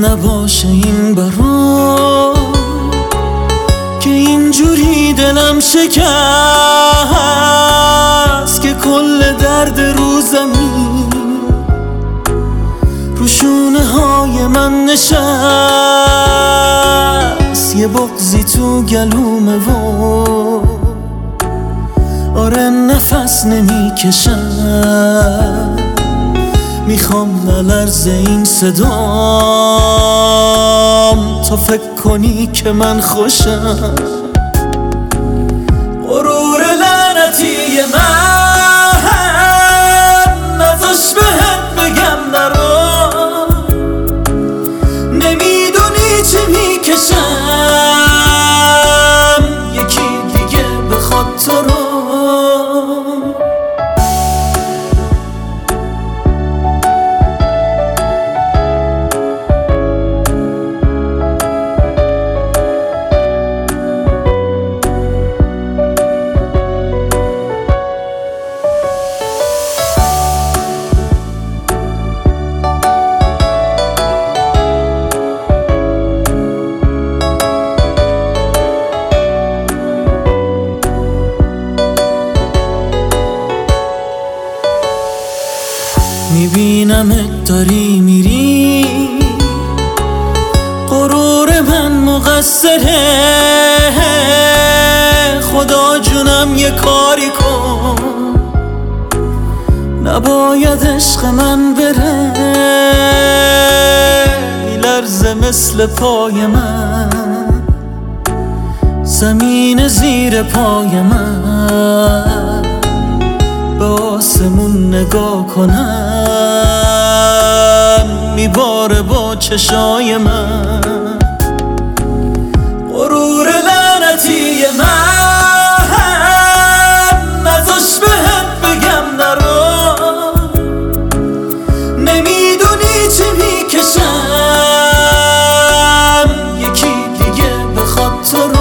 نباشه این برا که اینجوری دلم شکست که کل درد رو زمین رو شونه های من نشست. یه بغضی تو گلومه و آره نفس نمیکشم. میخوام نلرزه این صدام تا فکر کنی که من خوشم. غرور لعنتی من نذاش بهت بگم نرو. نمیدونی چی میکشم یکی دیگه بخواد تو رو. میبینمت داری میری، غرور من مقصره. خدا جونم یه کاری کن، نباید عشق من بره. میلرزه مثل پای من زمین زیر پای من. به آسمون نگاه کنم میباره با چشای من. غرور لعنتی من نذاش بهت بگم نرو. نمیدونی چی میکشم یکی دیگه بخواد تو رو.